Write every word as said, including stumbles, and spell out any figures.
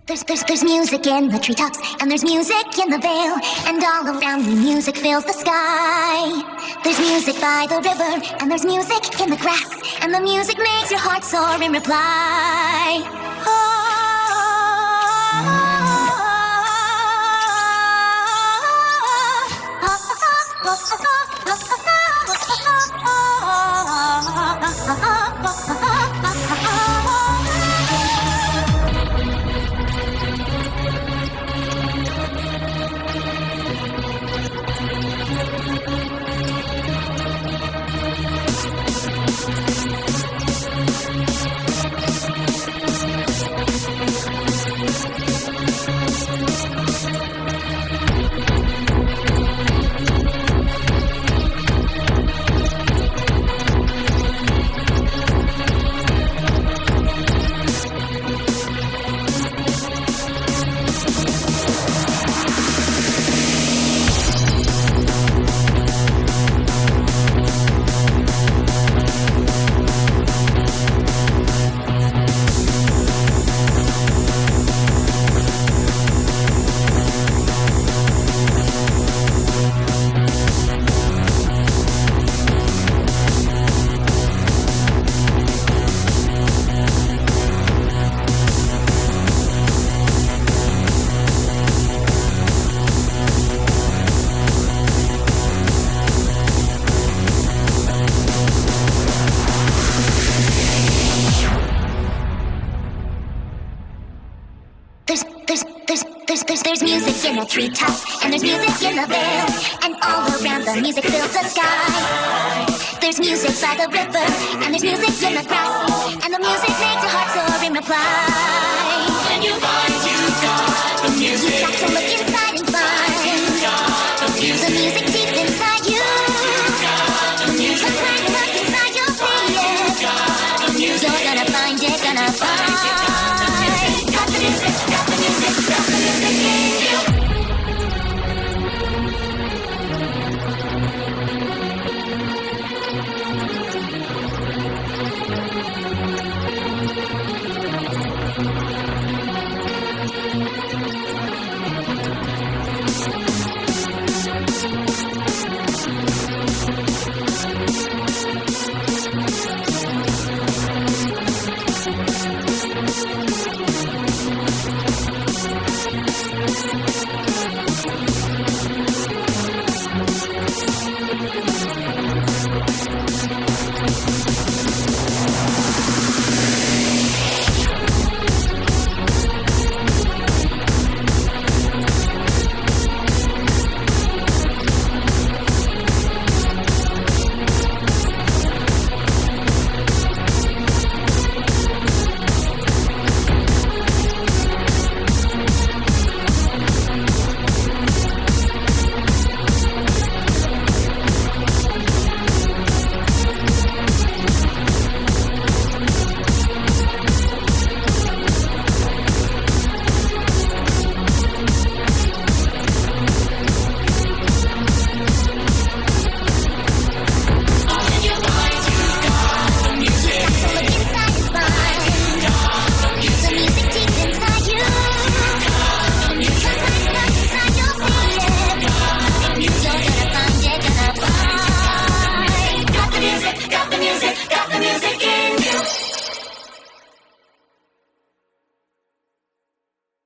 There's, there's, there's music in the treetops, and there's music in the vale, and all around me music fills the sky. There's music by the river, and there's music in the grass, and the music makes your heart soar in reply. There's, there's, there's, there's, there's, there's music in the treetops, and there's music in the vale, and all around the music fills the sky. There's music by the river, and there's music in the grass, and the music makes your heart soar in reply. When you find you got the music, you got to look inside and find you got the music. the music.